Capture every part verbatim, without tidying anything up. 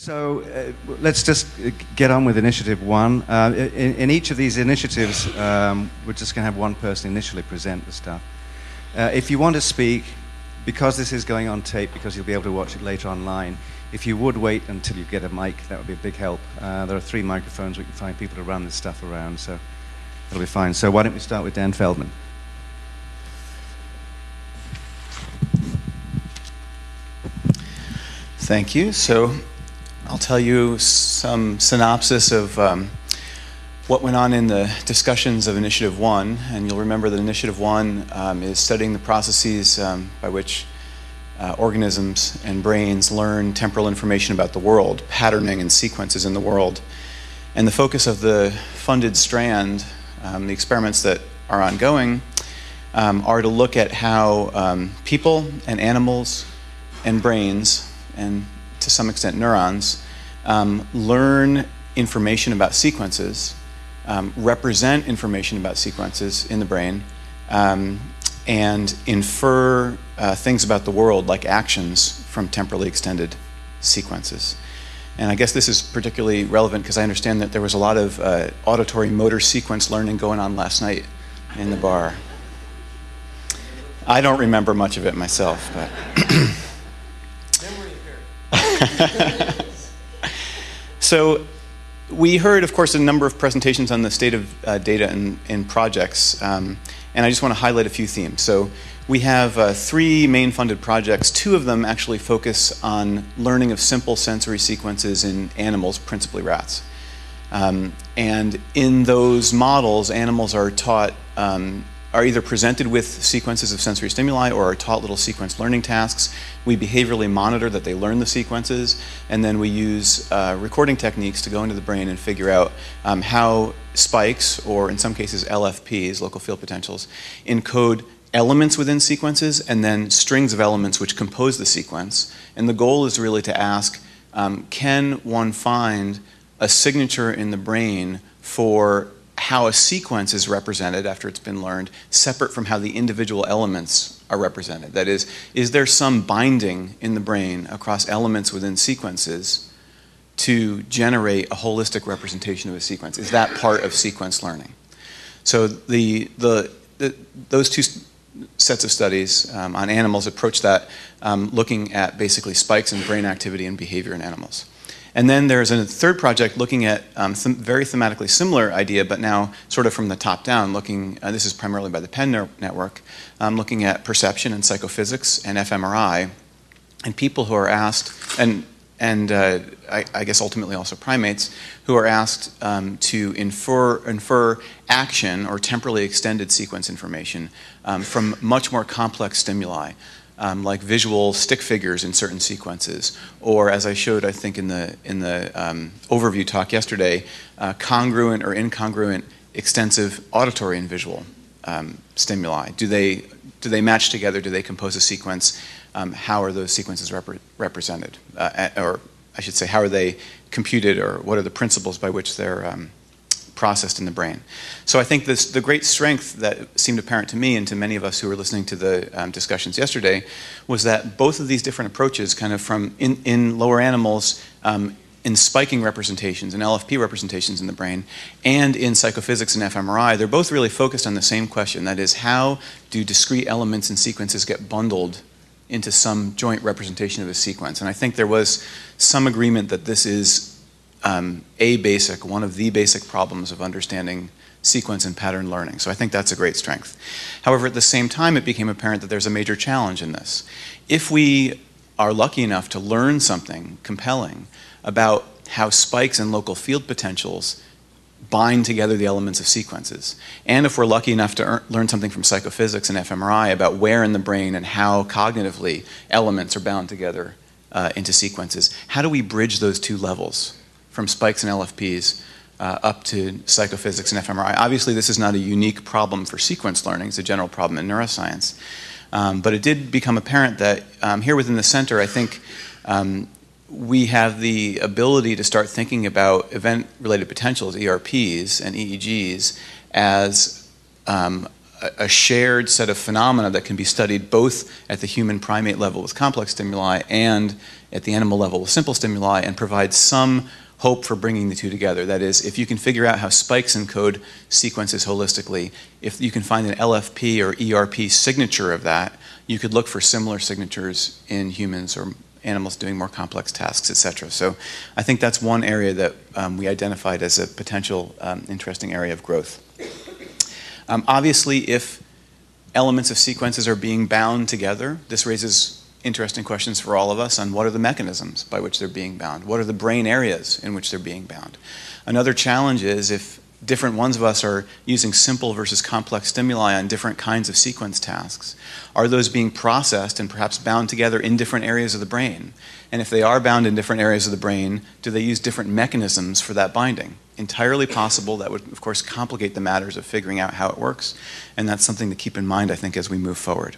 So uh, let's just get on with initiative one. Uh, in, in each of these initiatives, um, we're just going to have one person initially present the stuff. Uh, if you want to speak, because this is going on tape, because you'll be able to watch it later online, if you would wait until you get a mic, that would be a big help. Uh, there are three microphones. We can find people to run this stuff around, so it'll be fine. So why don't we start with Dan Feldman? Thank you. So I'll tell you some synopsis of um, what went on in the discussions of Initiative One. And you'll remember that Initiative One um, is studying the processes um, by which uh, organisms and brains learn temporal information about the world, patterning and sequences in the world. And the focus of the funded strand, um, the experiments that are ongoing, um, are to look at how um, people and animals and brains, and to some extent neurons, um, learn information about sequences, um, represent information about sequences in the brain, um, and infer uh, things about the world, like actions, from temporally extended sequences. And I guess this is particularly relevant because I understand that there was a lot of uh, auditory motor sequence learning going on last night in the bar. I don't remember much of it myself, but so we heard, of course, a number of presentations on the state of uh, data in, in projects, um, and I just want to highlight a few themes. So we have uh, three main funded projects. Two of them actually focus on learning of simple sensory sequences in animals, principally rats. Um, and in those models, animals are taught um, are either presented with sequences of sensory stimuli or are taught little sequence learning tasks. We behaviorally monitor that they learn the sequences, and then we use uh, recording techniques to go into the brain and figure out um, how spikes, or in some cases L F Ps, local field potentials, encode elements within sequences and then strings of elements which compose the sequence. And the goal is really to ask, um, can one find a signature in the brain for how a sequence is represented after it's been learned, separate from how the individual elements are represented? That is, is there some binding in the brain across elements within sequences to generate a holistic representation of a sequence? Is that part of sequence learning? So the, the, the those two sets of studies um, on animals approach that um, looking at basically spikes in brain activity and behavior in animals. And then there's a third project looking at um, th very thematically similar idea, but now sort of from the top down, looking, uh, this is primarily by the Penn Network, um, looking at perception and psychophysics and fMRI, and people who are asked, and, and uh, I, I guess ultimately also primates, who are asked um, to infer, infer action or temporally extended sequence information um, from much more complex stimuli. Um, like visual stick figures in certain sequences, or as I showed, I think in the in the um, overview talk yesterday, uh, congruent or incongruent extensive auditory and visual um, stimuli. Do they do they match together? Do they compose a sequence? Um, how are those sequences repre represented, uh, or I should say, how are they computed, or what are the principles by which they're um, processed in the brain? So I think this, the great strength that seemed apparent to me and to many of us who were listening to the um, discussions yesterday was that both of these different approaches, kind of from in, in lower animals, um, in spiking representations and L F P representations in the brain, and in psychophysics and fMRI, they're both really focused on the same question. That is, how do discrete elements and sequences get bundled into some joint representation of a sequence? And I think there was some agreement that this is Um, a basic, one of the basic problems of understanding sequence and pattern learning. So I think that's a great strength. However, at the same time, it became apparent that there's a major challenge in this. If we are lucky enough to learn something compelling about how spikes and local field potentials bind together the elements of sequences, and if we're lucky enough to learn something from psychophysics and fMRI about where in the brain and how cognitively elements are bound together uh, into sequences, how do we bridge those two levels from spikes and L F Ps uh, up to psychophysics and fMRI? Obviously, this is not a unique problem for sequence learning. It's a general problem in neuroscience. Um, but it did become apparent that um, here within the center, I think um, we have the ability to start thinking about event-related potentials, E R Ps and E E Gs, as um, a shared set of phenomena that can be studied both at the human primate level with complex stimuli and at the animal level with simple stimuli, and provide some hope for bringing the two together. That is, if you can figure out how spikes encode sequences holistically, if you can find an L F P or E R P signature of that, you could look for similar signatures in humans or animals doing more complex tasks, et cetera. So I think that's one area that um, we identified as a potential um, interesting area of growth. Um, obviously, if elements of sequences are being bound together, this raises interesting questions for all of us on what are the mechanisms by which they're being bound? What are the brain areas in which they're being bound? Another challenge is if different ones of us are using simple versus complex stimuli on different kinds of sequence tasks, are those being processed and perhaps bound together in different areas of the brain? And if they are bound in different areas of the brain, do they use different mechanisms for that binding? Entirely possible. That would, of course, complicate the matters of figuring out how it works, and that's something to keep in mind, I think, as we move forward.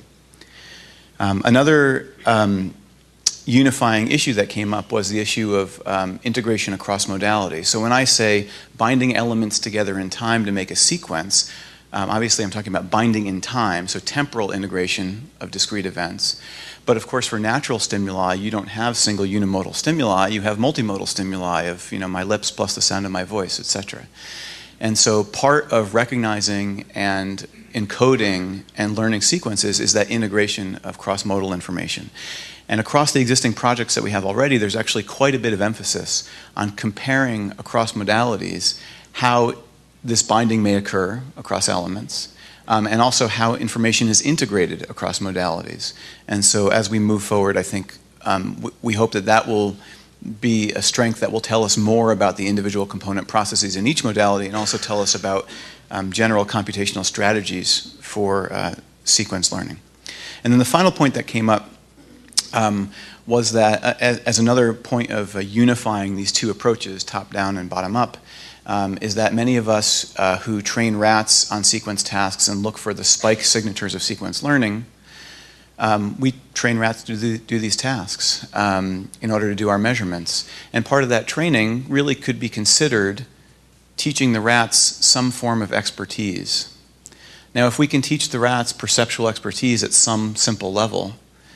Um, another um, unifying issue that came up was the issue of um, integration across modality. So when I say binding elements together in time to make a sequence, um, obviously I'm talking about binding in time, so temporal integration of discrete events. But of course, for natural stimuli, you don't have single unimodal stimuli. You have multimodal stimuli of, you know, my lips plus the sound of my voice, et cetera. And so part of recognizing and encoding and learning sequences is that integration of cross-modal information. And across the existing projects that we have already, there's actually quite a bit of emphasis on comparing across modalities how this binding may occur across elements, um, and also how information is integrated across modalities. And so as we move forward, I think um, w- we hope that that will be a strength that will tell us more about the individual component processes in each modality, and also tell us about um, general computational strategies for uh, sequence learning. And then the final point that came up um, was that uh, as, as another point of uh, unifying these two approaches, top-down and bottom-up, um, is that many of us uh, who train rats on sequence tasks and look for the spike signatures of sequence learning, Um, we train rats to do, do these tasks um, in order to do our measurements. And part of that training really could be considered teaching the rats some form of expertise. Now, if we can teach the rats perceptual expertise at some simple level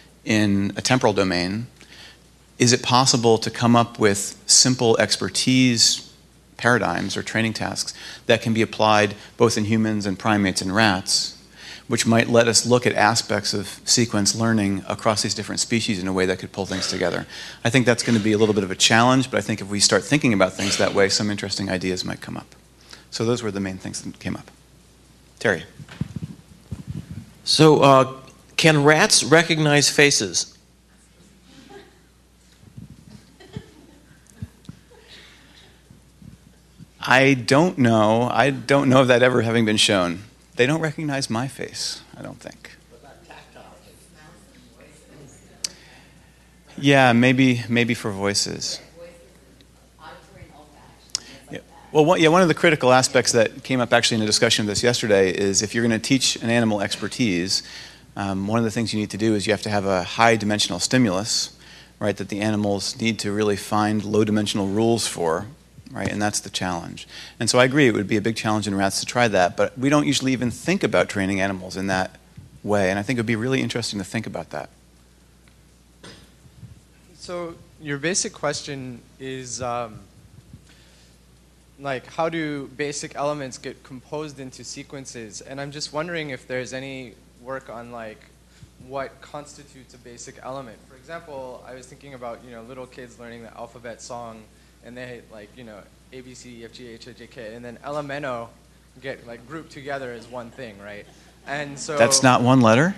in a temporal domain, is it possible to come up with simple expertise paradigms or training tasks that can be applied both in humans and primates and rats, which might let us look at aspects of sequence learning across these different species in a way that could pull things together? I think that's going to be a little bit of a challenge, but I think if we start thinking about things that way, some interesting ideas might come up. So those were the main things that came up. Terry. So uh, can rats recognize faces? I don't know. I don't know of that ever having been shown. They don't recognize my face, I don't think. Yeah, maybe maybe for voices. Yeah. Well, one, yeah, one of the critical aspects that came up actually in a discussion of this yesterday is if you're going to teach an animal expertise, um, one of the things you need to do is you have to have a high dimensional stimulus, right, that the animals need to really find low dimensional rules for. Right, and that's the challenge. And so I agree, it would be a big challenge in rats to try that, but we don't usually even think about training animals in that way, and I think it would be really interesting to think about that. So your basic question is, um, like, how do basic elements get composed into sequences? And I'm just wondering if there's any work on, like, what constitutes a basic element. For example, I was thinking about, you know, little kids learning the alphabet song, and they like, you know, A, B, C, D, F, G, H, I, J, K, and then elemento get like grouped together as one thing, right? And so that's not one letter?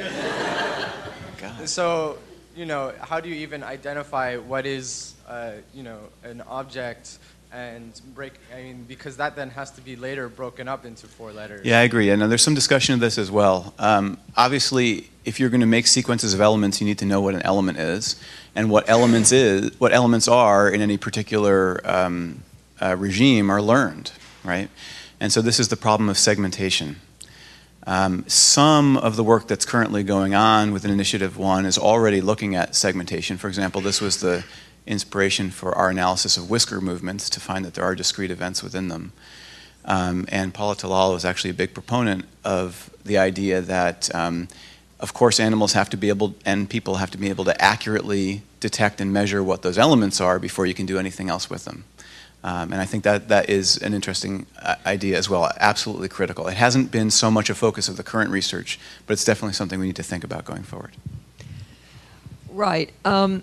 God. So, you know, how do you even identify what is, uh, you know, an object and break, I mean, because that then has to be later broken up into four letters. Yeah, I agree. And there's some discussion of this as well. Um, obviously, if you're going to make sequences of elements, you need to know what an element is and what elements is, what elements are in any particular um, uh, regime are learned, right? And so this is the problem of segmentation. Um, some of the work that's currently going on within Initiative One is already looking at segmentation. For example, this was the inspiration for our analysis of whisker movements to find that there are discrete events within them. Um, and Paula Talal was actually a big proponent of the idea that, um, of course, animals have to be able, and people have to be able to accurately detect and measure what those elements are before you can do anything else with them. Um, and I think that that is an interesting uh, idea as well, absolutely critical. It hasn't been so much a focus of the current research, but it's definitely something we need to think about going forward. Right. Um,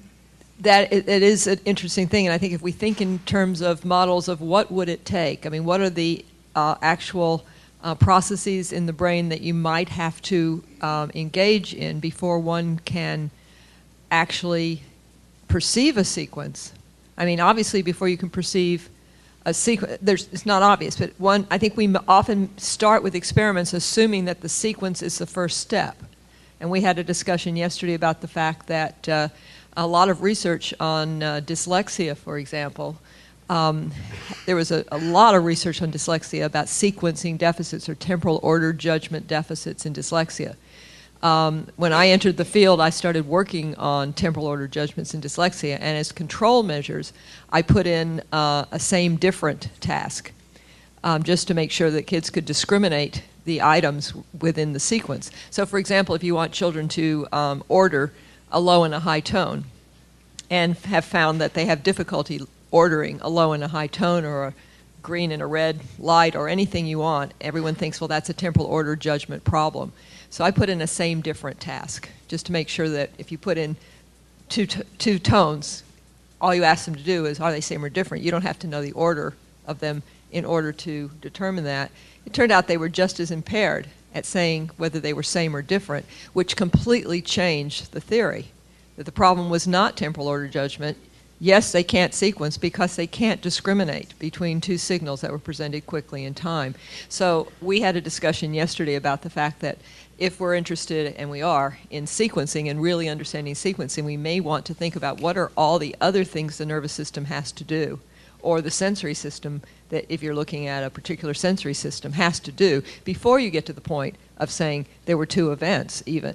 that it, it is an interesting thing, and I think if we think in terms of models of what would it take, I mean, what are the uh, actual uh, processes in the brain that you might have to um, engage in before one can actually perceive a sequence? I mean, obviously, before you can perceive a sequence, there's, it's not obvious, but one, I think we m- often start with experiments assuming that the sequence is the first step. And we had a discussion yesterday about the fact that uh, a lot of research on uh, dyslexia, for example, um, there was a, a lot of research on dyslexia about sequencing deficits or temporal order judgment deficits in dyslexia. Um, when I entered the field, I started working on temporal order judgments in dyslexia, and as control measures, I put in uh, a same different task, um, just to make sure that kids could discriminate the items within the sequence. So, for example, if you want children to um, order a low and a high tone, and have found that they have difficulty ordering a low and a high tone, or a green and a red light, or anything you want, everyone thinks, well, that's a temporal order judgment problem. So I put in a same different task, just to make sure that if you put in two, t- two tones, all you ask them to do is, are they same or different? You don't have to know the order of them in order to determine that. It turned out they were just as impaired at saying whether they were same or different, which completely changed the theory. That the problem was not temporal order judgment. Yes, they can't sequence because they can't discriminate between two signals that were presented quickly in time. So we had a discussion yesterday about the fact that if we're interested, and we are, in sequencing and really understanding sequencing, we may want to think about what are all the other things the nervous system has to do, or the sensory system, that if you're looking at a particular sensory system, has to do before you get to the point of saying there were two events even.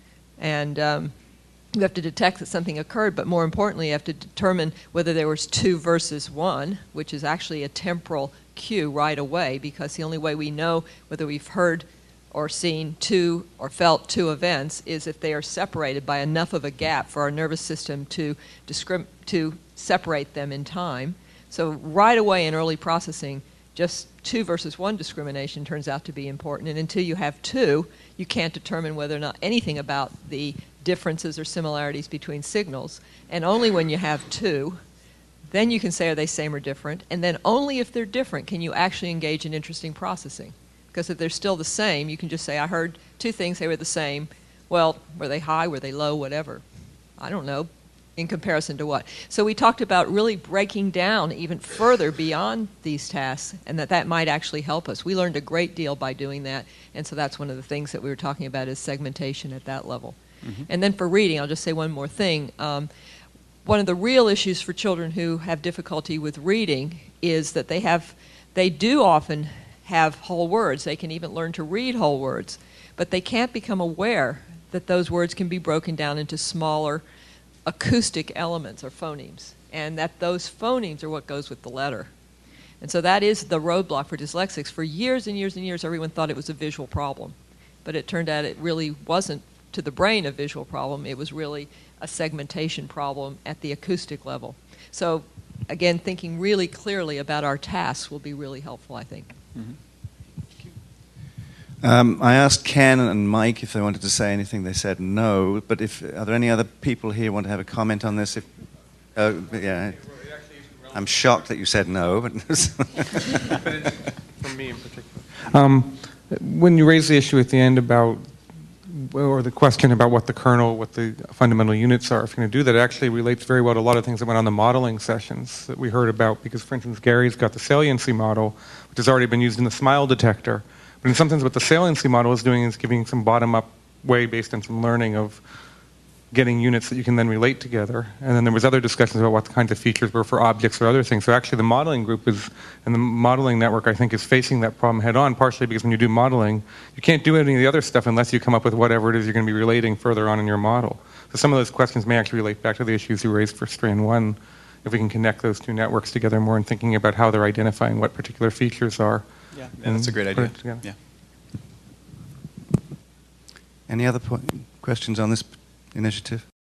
And um, you have to detect that something occurred, but more importantly, you have to determine whether there was two versus one, which is actually a temporal cue right away, because the only way we know whether we've heard or seen two or felt two events is if they are separated by enough of a gap for our nervous system to discrim- to separate them in time. So right away in early processing, just two versus one discrimination turns out to be important. And until you have two, you can't determine whether or not anything about the differences or similarities between signals. And only when you have two, then you can say, are they same or different? And then only if they're different can you actually engage in interesting processing. Because if they're still the same, you can just say, I heard two things, they were the same. Well, were they high, were they low, whatever? I don't know. In comparison to what? So we talked about really breaking down even further beyond these tasks, and that that might actually help us. We learned a great deal by doing that, and so that's one of the things that we were talking about is segmentation at that level. Mm-hmm. And then for reading, I'll just say one more thing. Um, one of the real issues for children who have difficulty with reading is that they have, they do often have whole words. They can even learn to read whole words, but they can't become aware that those words can be broken down into smaller acoustic elements or phonemes, and that those phonemes are what goes with the letter. And so that is the roadblock for dyslexics. For years and years and years, everyone thought it was a visual problem, but it turned out it really wasn't to the brain a visual problem. It was really a segmentation problem at the acoustic level. So again, thinking really clearly about our tasks will be really helpful, I think. Mm-hmm. Um, I asked Ken and Mike if they wanted to say anything. They said no. But if are there any other people here who want to have a comment on this? If, uh, yeah, I'm shocked that you said no. But from me in particular. Um, when you raise the issue at the end about, or the question about what the kernel, what the fundamental units are, if you're going to do that, it actually relates very well to a lot of things that went on the modeling sessions that we heard about. Because, for instance, Gary's got the saliency model, which has already been used in the smile detector. But in some sense, what the saliency model is doing is giving some bottom-up way based on some learning of getting units that you can then relate together. And then there was other discussions about what the kinds of features were for objects or other things. So actually the modeling group is, and the modeling network, I think, is facing that problem head-on, partially because when you do modeling, you can't do any of the other stuff unless you come up with whatever it is you're going to be relating further on in your model. So some of those questions may actually relate back to the issues you raised for strand one if we can connect those two networks together more and thinking about how they're identifying what particular features are. Yeah, yeah that's a great idea. Yeah. Any other po- questions on this initiative?